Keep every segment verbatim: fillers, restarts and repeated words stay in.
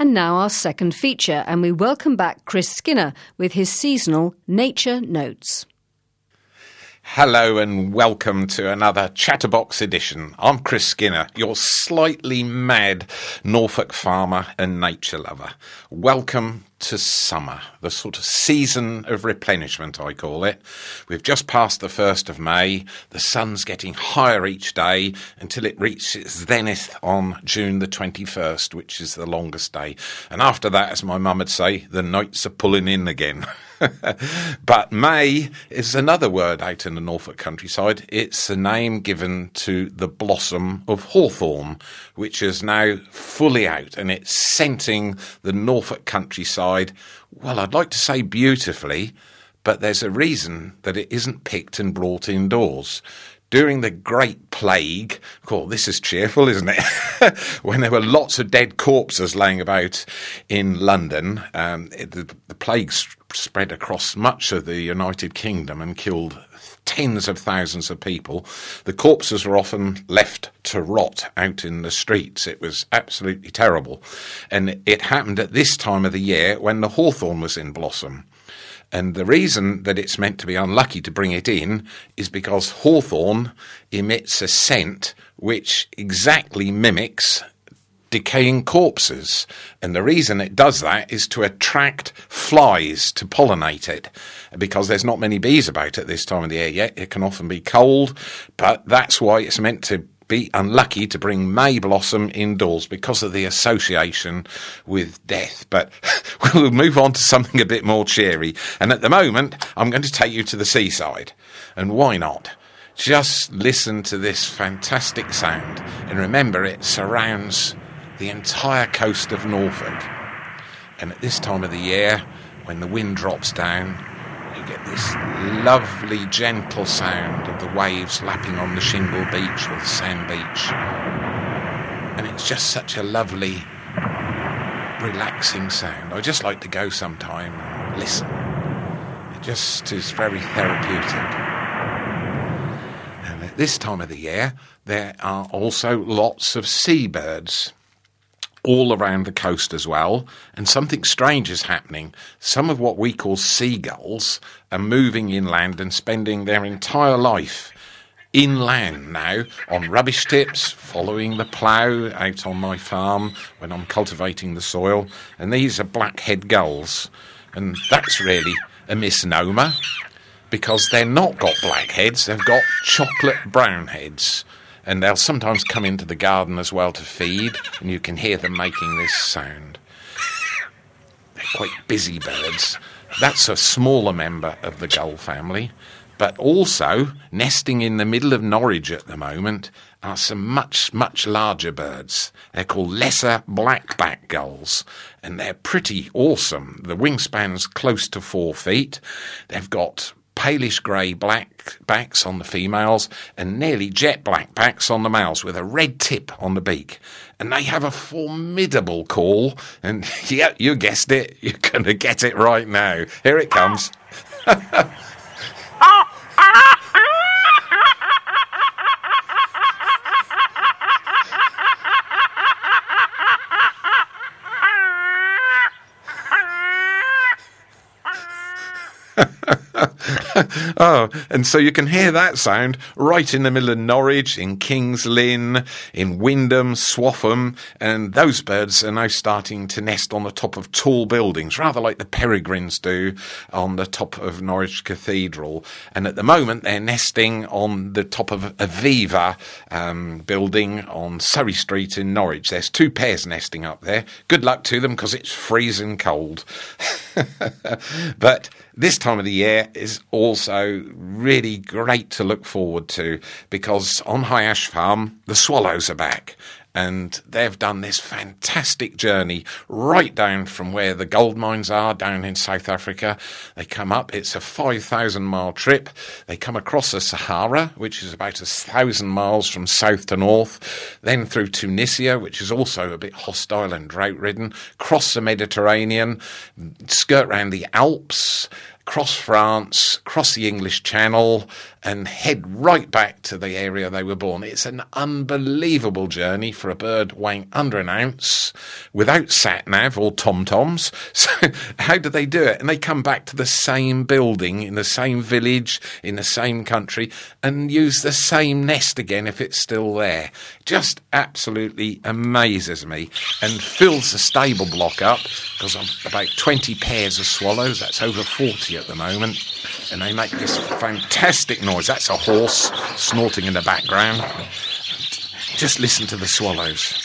And now our second feature, and we welcome back Chris Skinner with his seasonal Nature Notes. Hello and welcome to another Chatterbox edition. I'm Chris Skinner, your slightly mad Norfolk farmer and nature lover. Welcome to summer, the sort of season of replenishment, I call it. We've just passed the first of May. The sun's getting higher each day until it reaches its zenith on June the twenty-first, which is the longest day. And after that, as my mum would say, the nights are pulling in again. But May is another word out in the Norfolk countryside. It's the name given to the blossom of hawthorn, which is now fully out, and it's scenting the Norfolk countryside, well, I'd like to say beautifully, but there's a reason that it isn't picked and brought indoors. During the Great Plague, cool, this is cheerful, isn't it? When there were lots of dead corpses laying about in London, um, it, the, the plague spread across much of the United Kingdom and killed tens of thousands of people. The corpses were often left to rot out in the streets. It was absolutely terrible. And it happened at this time of the year when the hawthorn was in blossom. And the reason that it's meant to be unlucky to bring it in is because hawthorn emits a scent which exactly mimics decaying corpses. And the reason it does that is to attract flies to pollinate it, because there's not many bees about at this time of the year yet. It can often be cold, but that's why it's meant to be unlucky to bring May blossom indoors, because of the association with death. But we'll move on to something a bit more cheery. And at the moment, I'm going to take you to the seaside. And why not? Just listen to this fantastic sound. And remember, it surrounds the entire coast of Norfolk. And at this time of the year, when the wind drops down, you get this lovely, gentle sound of the waves lapping on the shingle beach or the sand beach. And it's just such a lovely, relaxing sound. I just like to go sometime and listen. It just is very therapeutic. And at this time of the year, there are also lots of seabirds all around the coast as well, and something strange is happening. Some of what we call seagulls are moving inland and spending their entire life inland now on rubbish tips, following the plough out on my farm when I'm cultivating the soil, and these are black-head gulls. And that's really a misnomer, because they're not got black heads, they've got chocolate brown heads. And they'll sometimes come into the garden as well to feed, and you can hear them making this sound. They're quite busy birds. That's a smaller member of the gull family. But also, nesting in the middle of Norwich at the moment are some much, much larger birds. They're called lesser blackback gulls, and they're pretty awesome. The wingspan's close to four feet. They've got palish grey black backs on the females and nearly jet black backs on the males, with a red tip on the beak. And they have a formidable call, and yeah, you guessed it, you're going to get it right now. Here it comes. Oh, and so you can hear that sound right in the middle of Norwich, in King's Lynn, in Wyndham, Swaffham, and those birds are now starting to nest on the top of tall buildings, rather like the peregrines do on the top of Norwich Cathedral. And at the moment, they're nesting on the top of Aviva um, building on Surrey Street in Norwich. There's two pairs nesting up there. Good luck to them, because it's freezing cold. But this time of the year is also really great to look forward to, because on High Ash Farm, the swallows are back. And they've done this fantastic journey right down from where the gold mines are down in South Africa. They come up, it's a five thousand mile trip. They come across the Sahara, which is about a thousand miles from south to north, then through Tunisia, which is also a bit hostile and drought-ridden, cross the Mediterranean, skirt round the Alps, cross France, cross the English Channel, and head right back to the area they were born. It's an unbelievable journey for a bird weighing under an ounce, without sat-nav or tom-toms. So how do they do it? And they come back to the same building, in the same village, in the same country, and use the same nest again if it's still there. Just absolutely amazes me, and fills the stable block up, because I've about twenty pairs of swallows. That's over forty at the moment, and they make this fantastic noise. That's a horse snorting in the background. Just listen to the swallows.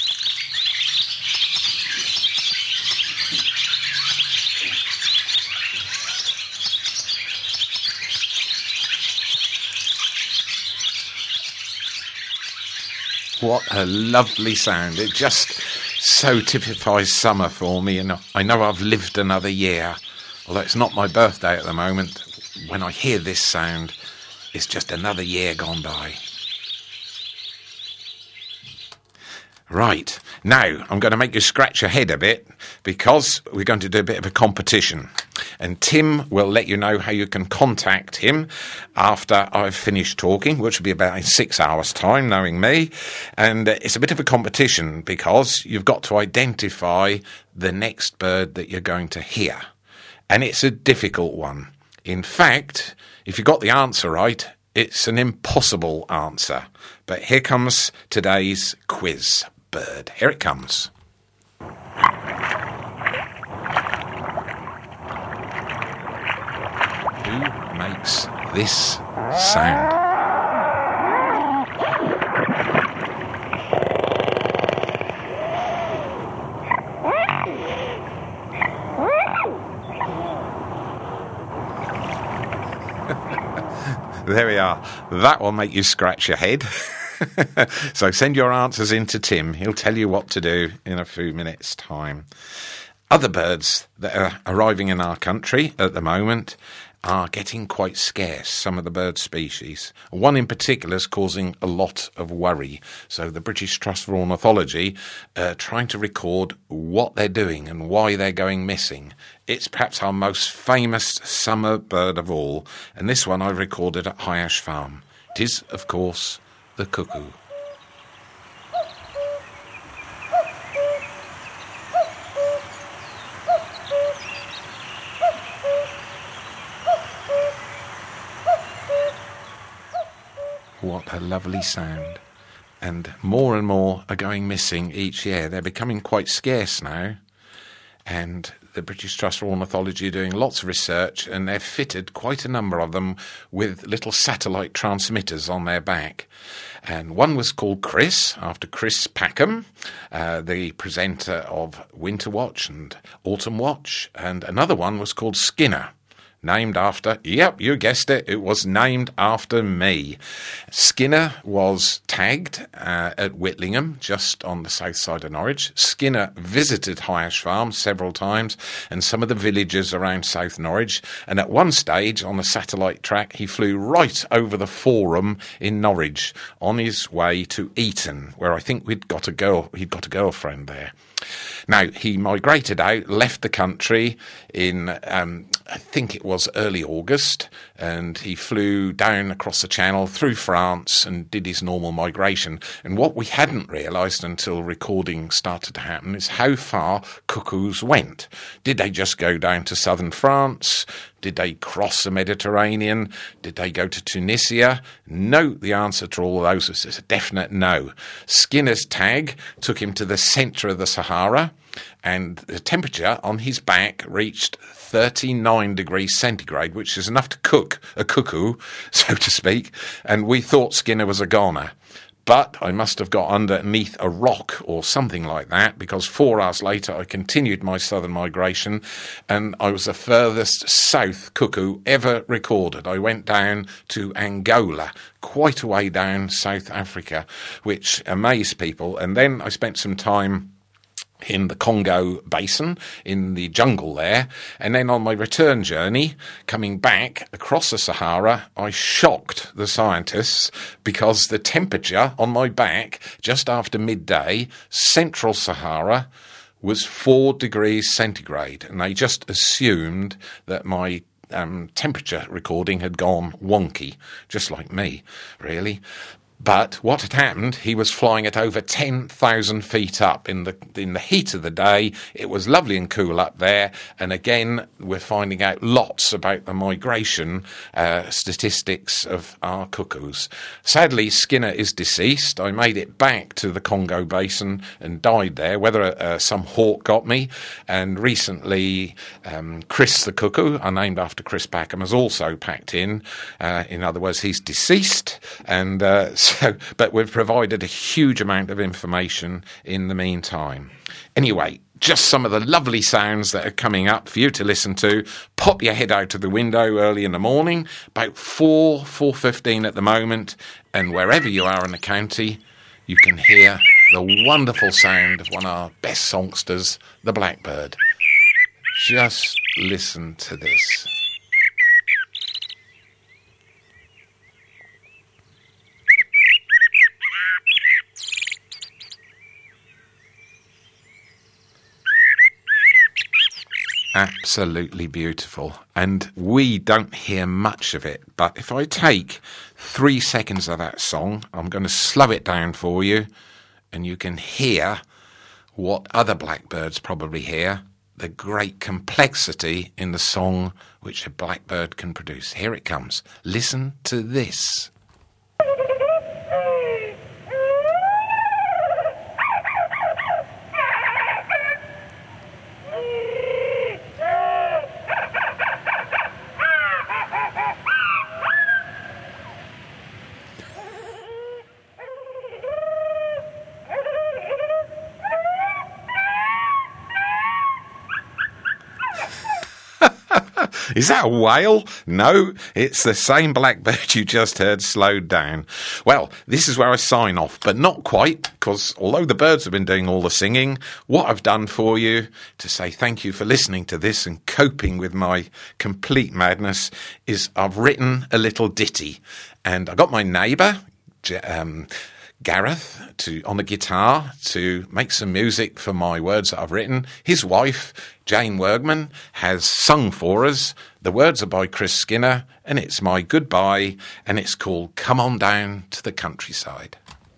What a lovely sound. It just so typifies summer for me, and I know I've lived another year. Although it's not my birthday at the moment, when I hear this sound, it's just another year gone by. Right, now I'm going to make you scratch your head a bit, because we're going to do a bit of a competition. And Tim will let you know how you can contact him after I've finished talking, which will be about in six hours' time, knowing me. And uh, it's a bit of a competition, because you've got to identify the next bird that you're going to hear. And it's a difficult one. In fact, if you got the answer right, it's an impossible answer. But here comes today's quiz bird. Here it comes. Who makes this sound? There we are. That will make you scratch your head. So send your answers in to Tim. He'll tell you what to do in a few minutes' time. Other birds that are arriving in our country at the moment are getting quite scarce, some of the bird species. One in particular is causing a lot of worry. So the British Trust for Ornithology are trying to record what they're doing and why they're going missing. It's perhaps our most famous summer bird of all, and this one I recorded at High Ash Farm. It is, of course, the cuckoo. What a lovely sound. And more and more are going missing each year. They're becoming quite scarce now. And the British Trust for Ornithology are doing lots of research, and they've fitted quite a number of them with little satellite transmitters on their back. And one was called Chris, after Chris Packham, uh, the presenter of Winter Watch and Autumn Watch. And another one was called Skinner, named after, yep, you guessed it, it was named after me. Skinner was tagged uh, at Whitlingham, just on the south side of Norwich. Skinner visited High Ash Farm several times, and some of the villages around South Norwich. And at one stage, on the satellite track, he flew right over the Forum in Norwich, on his way to Eton, where I think we'd got a girl, he'd got a girlfriend there. Now, he migrated out, left the country in, um, I think it was early August, and he flew down across the Channel through France and did his normal migration. And what we hadn't realised until recording started to happen is how far cuckoos went. Did they just go down to southern France? Did they cross the Mediterranean? Did they go to Tunisia? No, the answer to all of those is a definite no. Skinner's tag took him to the centre of the Sahara, and the temperature on his back reached thirty-nine degrees centigrade, which is enough to cook a cuckoo, so to speak, and we thought Skinner was a goner. But I must have got underneath a rock or something like that, because four hours later I continued my southern migration, and I was the furthest south cuckoo ever recorded. I went down to Angola, quite a way down South Africa, which amazed people. And then I spent some time in the Congo Basin, in the jungle there. And then on my return journey, coming back across the Sahara, I shocked the scientists because the temperature on my back, just after midday, central Sahara, was four degrees centigrade. And they just assumed that my um, temperature recording had gone wonky, just like me, really. But what had happened, he was flying at over ten thousand feet up in the in the heat of the day. It was lovely and cool up there. And again, we're finding out lots about the migration uh, statistics of our cuckoos. Sadly, Skinner is deceased. I made it back to the Congo Basin and died there, whether uh, some hawk got me. And recently, um, Chris the cuckoo, I named after Chris Packham, has also packed in. Uh, in other words, he's deceased. And uh, So, but we've provided a huge amount of information in the meantime. Anyway, just some of the lovely sounds that are coming up for you to listen to. Pop your head out of the window early in the morning, about four, four fifteen at the moment, and wherever you are in the county, you can hear the wonderful sound of one of our best songsters, the blackbird. Just listen to this. Absolutely beautiful. And we don't hear much of it. But if I take three seconds of that song, I'm going to slow it down for you, and you can hear what other blackbirds probably hear, the great complexity in the song which a blackbird can produce. Here it comes. Listen to this. Is that a whale? No, it's the same blackbird you just heard slowed down. Well, this is where I sign off, but not quite, because although the birds have been doing all the singing, what I've done for you to say thank you for listening to this and coping with my complete madness is I've written a little ditty, and I got my neighbour, um, Gareth, to on the guitar to make some music for my words that I've written. His wife, Jane Wergman, has sung for us. The words are by Chris Skinner, and it's my goodbye, and it's called Come On Down to the Countryside.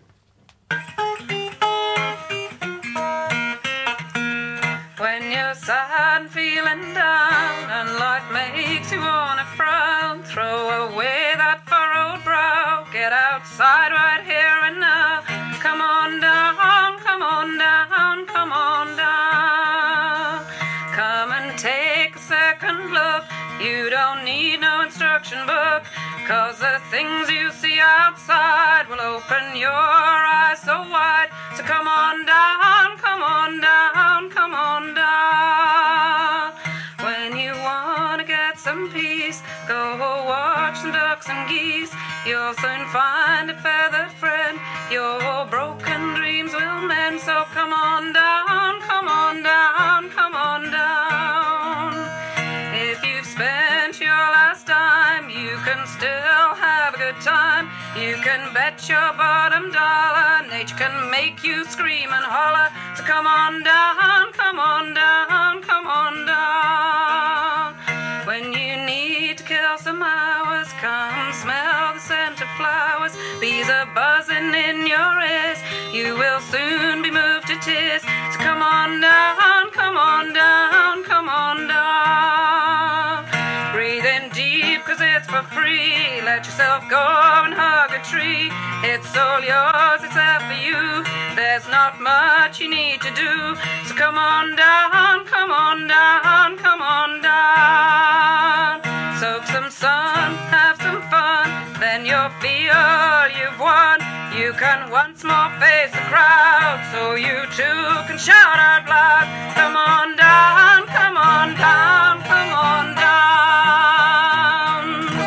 When you're sad and feeling down, and life makes you wanna frown, throw away that furrowed brow, get outside right here and now. Come on down, come on down, come on down. Come and take a second look, you don't need no instruction book, 'cause the things you see outside will open your eyes so wide. So come on down, come on down, come on down. When you wanna get some peace, go watch some ducks and geese. You'll soon find a feathered friend, your broken dreams will mend. So come on down, come on down, come on down. If you've spent your last dime, you can still have a good time. You can bet your bottom dollar, nature can make you scream and holler. So come on down, come on down, come on down. When you need to kill some hours, come smell the scent of flowers. Bees are buzzing in your ears, you will soon be moved to tears. So come on down, come on down, come on down. Breathe in deep, 'cause it's for free. Let yourself go and hug a tree. It's all yours, it's there for you. There's not much you need to do. So come on down, come on down, come on down. Soak some sun, have some fun, then you'll feel you've won. You can once more face the crowd, so you too can shout out loud. Come on down, come on down, come on down.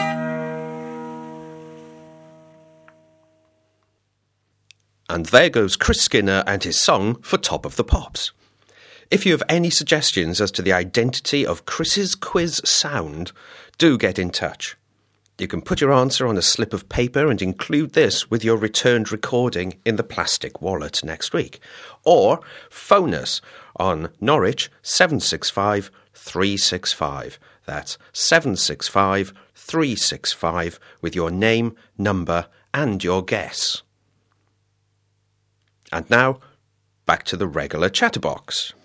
And there goes Chris Skinner and his song for Top of the Pops. If you have any suggestions as to the identity of Chris's quiz sound, do get in touch. You can put your answer on a slip of paper and include this with your returned recording in the plastic wallet next week. Or phone us on Norwich seven six five three six five. That's seven six five three six five with your name, number and your guess. And now, back to the regular chatterbox.